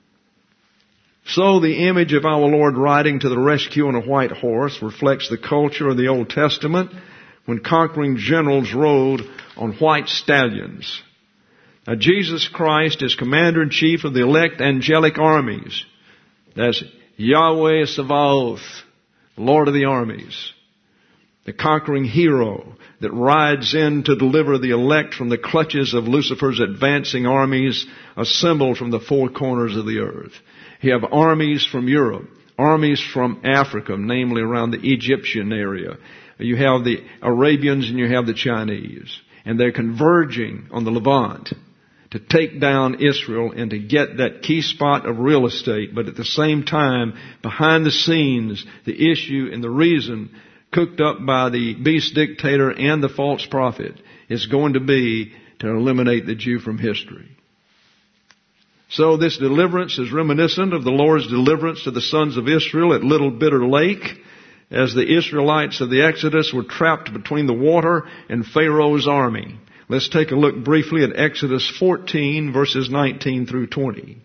So the image of our Lord riding to the rescue on a white horse reflects the culture of the Old Testament, when conquering generals rode on white stallions. Now Jesus Christ is commander-in-chief of the elect angelic armies. That's Yahweh Sabaoth, Lord of the armies, the conquering hero that rides in to deliver the elect from the clutches of Lucifer's advancing armies assembled from the four corners of the earth. You have armies from Europe, armies from Africa, namely around the Egyptian area. You have the Arabians and you have the Chinese. And they're converging on the Levant to take down Israel and to get that key spot of real estate. But at the same time, behind the scenes, the issue and the reason cooked up by the beast dictator and the false prophet is going to be to eliminate the Jew from history. So this deliverance is reminiscent of the Lord's deliverance to the sons of Israel at Little Bitter Lake, as the Israelites of the Exodus were trapped between the water and Pharaoh's army. Let's take a look briefly at Exodus 14, verses 19 through 20.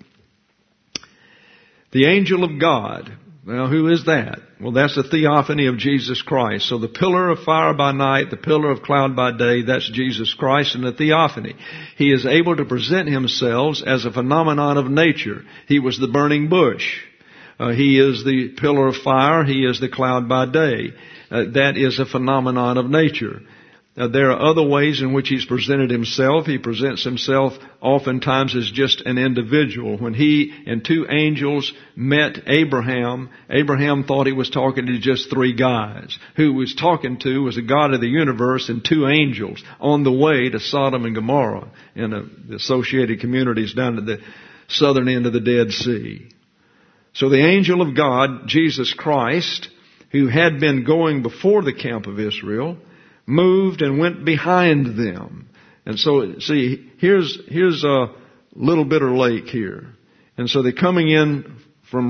The angel of God. Well, who is that? Well, that's the theophany of Jesus Christ. So the pillar of fire by night, the pillar of cloud by day, that's Jesus Christ in the theophany. He is able to present Himself as a phenomenon of nature. He was the burning bush. He is the pillar of fire. He is the cloud by day. That is a phenomenon of nature. There are other ways in which He's presented Himself. He presents Himself oftentimes as just an individual. When He and two angels met Abraham, Abraham thought he was talking to just three guys. Who he was talking to was the God of the universe and two angels on the way to Sodom and Gomorrah and the associated communities down to the southern end of the Dead Sea. So the angel of God, Jesus Christ, who had been going before the camp of Israel, moved and went behind them. And so, see, here's a Little Bitter Lake here. And so they're coming in from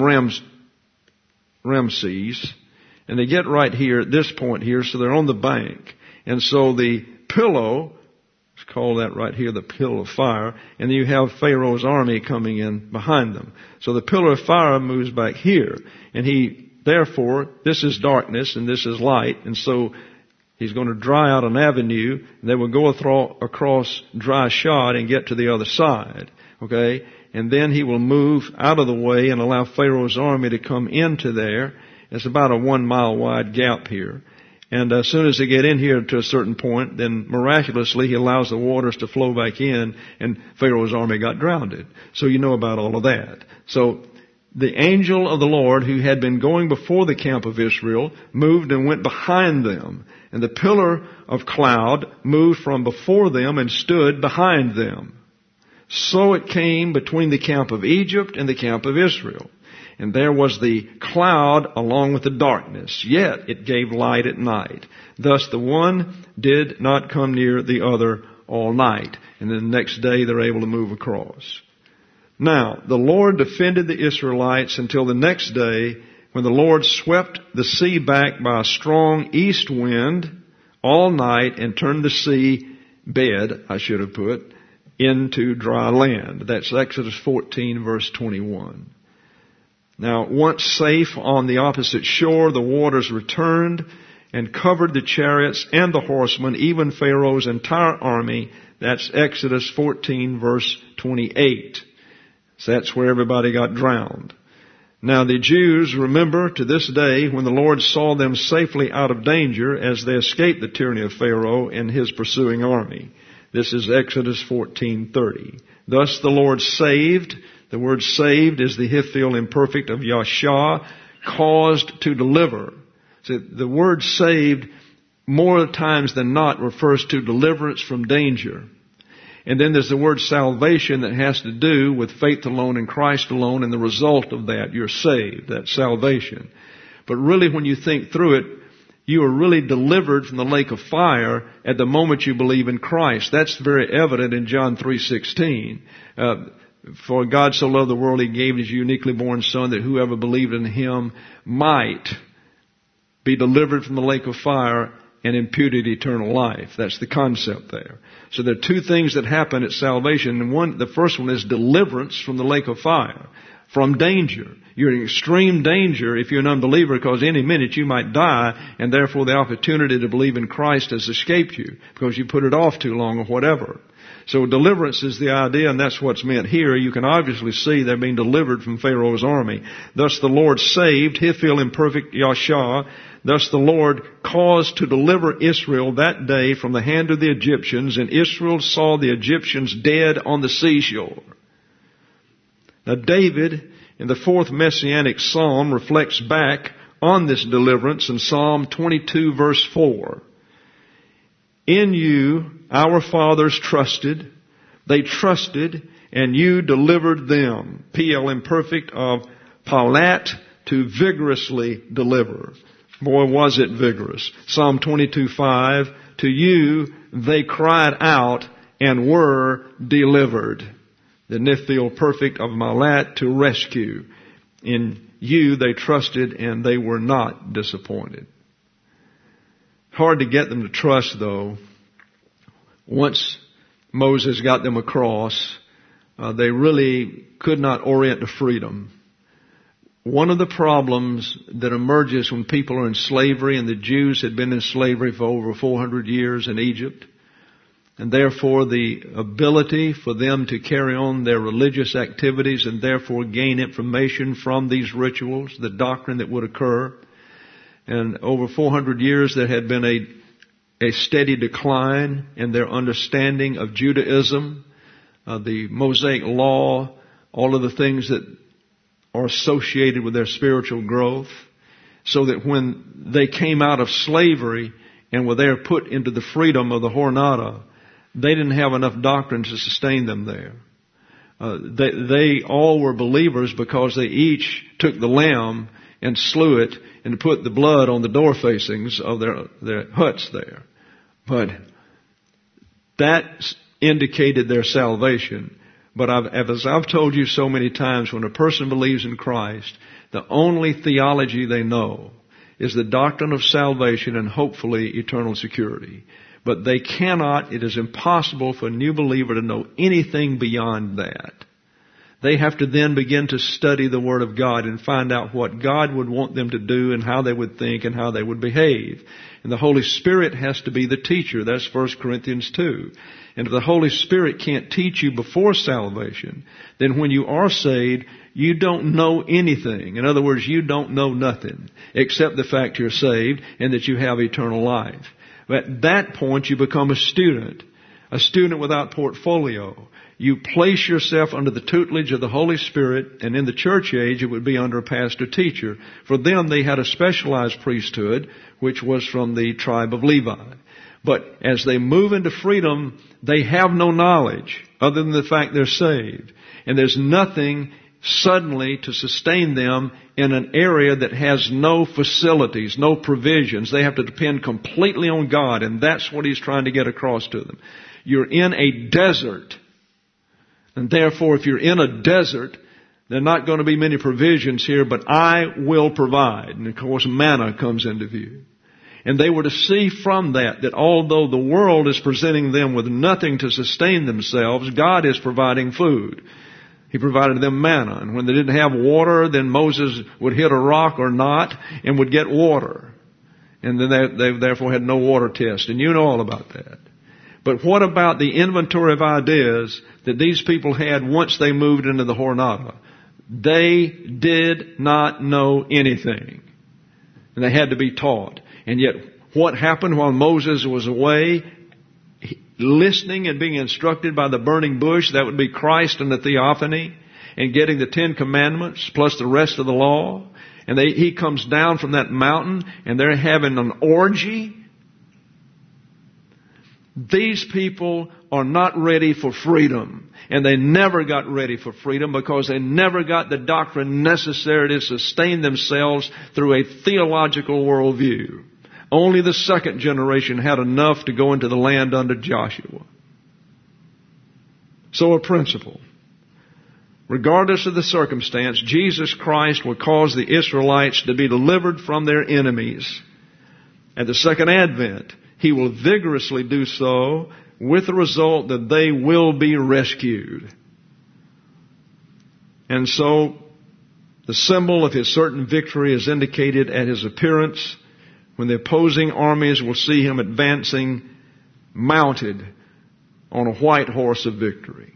Ramses, and they get right here at this point here, so they're on the bank. And so the pillow, let's call that right here the pillar of fire, and then you have Pharaoh's army coming in behind them. So the pillar of fire moves back here, and therefore, this is darkness and this is light, and so He's going to dry out an avenue, and they will go across dry shod and get to the other side. Okay? And then He will move out of the way and allow Pharaoh's army to come into there. It's about a 1 mile wide gap here. And as soon as they get in here to a certain point, then miraculously he allows the waters to flow back in, and Pharaoh's army got drowned. So you know about all of that. So the angel of the Lord, who had been going before the camp of Israel, moved and went behind them. And the pillar of cloud moved from before them and stood behind them. So it came between the camp of Egypt and the camp of Israel. And there was the cloud along with the darkness, yet it gave light at night. Thus the one did not come near the other all night. And then the next day they're able to move across. Now, the Lord defended the Israelites until the next day, when the Lord swept the sea back by a strong east wind all night and turned the sea bed, I should have put, into dry land. That's Exodus 14 verse 21. Now, once safe on the opposite shore, the waters returned and covered the chariots and the horsemen, even Pharaoh's entire army. That's Exodus 14 verse 28. So that's where everybody got drowned. Now the Jews remember to this day when the Lord saw them safely out of danger as they escaped the tyranny of Pharaoh and his pursuing army. This is Exodus 14:30. Thus the Lord saved. The word saved is the Hiphil imperfect of Yashah, caused to deliver. So the word saved more times than not refers to deliverance from danger. And then there's the word salvation that has to do with faith alone in Christ alone, and the result of that, you're saved. That's salvation. But really, when you think through it, you are really delivered from the lake of fire at the moment you believe in Christ. That's very evident in John 3:16. For God so loved the world, He gave His uniquely born Son, that whoever believed in Him might be delivered from the lake of fire and imputed eternal life. That's the concept there. So there are two things that happen at salvation. And the first one is deliverance from the lake of fire, from danger. You're in extreme danger if you're an unbeliever, because any minute you might die, and therefore the opportunity to believe in Christ has escaped you because you put it off too long or whatever. So deliverance is the idea, and that's what's meant here. You can obviously see they're being delivered from Pharaoh's army. Thus the Lord saved, Hiphil imperfect Yashah. Thus the Lord caused to deliver Israel that day from the hand of the Egyptians, and Israel saw the Egyptians dead on the seashore. Now David, in the fourth Messianic Psalm, reflects back on this deliverance in Psalm 22 verse 4. In you our fathers trusted, they trusted, and you delivered them. PL imperfect of Paulat, to vigorously deliver. Boy, was it vigorous. Psalm 22:5, to you they cried out and were delivered. The Nithil perfect of Malat, to rescue. In you they trusted and they were not disappointed. Hard to get them to trust, though. Once Moses got them across, they really could not orient to freedom. One of the problems that emerges when people are in slavery, and the Jews had been in slavery for over 400 years in Egypt, and therefore the ability for them to carry on their religious activities and therefore gain information from these rituals, the doctrine that would occur. And over 400 years there had been a steady decline in their understanding of Judaism, the Mosaic Law, all of the things that are associated with their spiritual growth, so that when they came out of slavery and were there put into the freedom of the Jornada, they didn't have enough doctrine to sustain them there. They all were believers because they each took the lamb and slew it and put the blood on the door facings of their huts there. But that indicated their salvation. But as I've told you so many times, when a person believes in Christ, the only theology they know is the doctrine of salvation and hopefully eternal security. But they cannot, it is impossible for a new believer to know anything beyond that. They have to then begin to study the Word of God and find out what God would want them to do and how they would think and how they would behave. And the Holy Spirit has to be the teacher. That's 1 Corinthians 2. And if the Holy Spirit can't teach you before salvation, then when you are saved, you don't know anything. In other words, you don't know nothing except the fact you're saved and that you have eternal life. At that point, you become a student without portfolio. You place yourself under the tutelage of the Holy Spirit, and in the church age it would be under a pastor-teacher. For them they had a specialized priesthood, which was from the tribe of Levi. But as they move into freedom, they have no knowledge other than the fact they're saved. And there's nothing suddenly to sustain them in an area that has no facilities, no provisions. They have to depend completely on God, and that's what He's trying to get across to them. You're in a desert. And therefore, if you're in a desert, there are not going to be many provisions here, but I will provide. And of course, manna comes into view. And they were to see from that although the world is presenting them with nothing to sustain themselves, God is providing food. He provided them manna. And when they didn't have water, then Moses would hit a rock or not and would get water. And then they therefore had no water test. And you know all about that. But what about the inventory of ideas that these people had once they moved into the Jornada? They did not know anything. And they had to be taught. And yet, what happened while Moses was away, listening and being instructed by the burning bush, that would be Christ and the theophany, and getting the 10 Commandments plus the rest of the law. And he comes down from that mountain, and they're having an orgy. These people are not ready for freedom. And they never got ready for freedom because they never got the doctrine necessary to sustain themselves through a theological worldview. Only the second generation had enough to go into the land under Joshua. So a principle. Regardless of the circumstance, Jesus Christ will cause the Israelites to be delivered from their enemies. At the second advent, He will vigorously do so with the result that they will be rescued. And so, the symbol of His certain victory is indicated at His appearance when the opposing armies will see Him advancing mounted on a white horse of victory.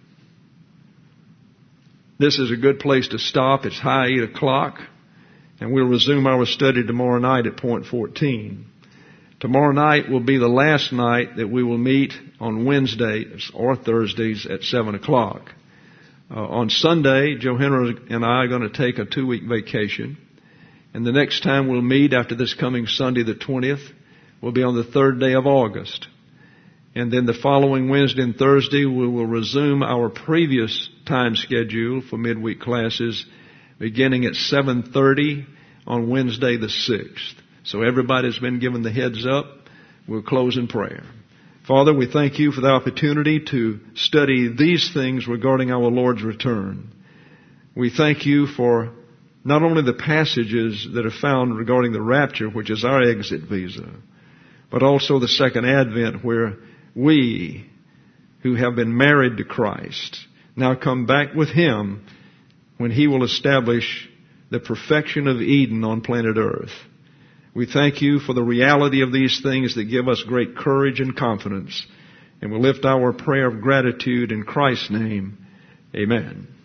This is a good place to stop. It's high 8 o'clock, and we'll resume our study tomorrow night at point 14. Tomorrow night will be the last night that we will meet on Wednesdays or Thursdays at 7 o'clock. On Sunday, Joe Henry and I are going to take a 2-week vacation. And the next time we'll meet after this coming Sunday, the 20th, will be on the 3rd day of August. And then the following Wednesday and Thursday, we will resume our previous time schedule for midweek classes, beginning at 7:30 on Wednesday the 6th. So everybody's been given the heads up. We'll close in prayer. Father, we thank You for the opportunity to study these things regarding our Lord's return. We thank You for not only the passages that are found regarding the rapture, which is our exit visa, but also the second advent where we, who have been married to Christ, now come back with Him when He will establish the perfection of Eden on planet Earth. We thank You for the reality of these things that give us great courage and confidence. And we lift our prayer of gratitude in Christ's name. Amen.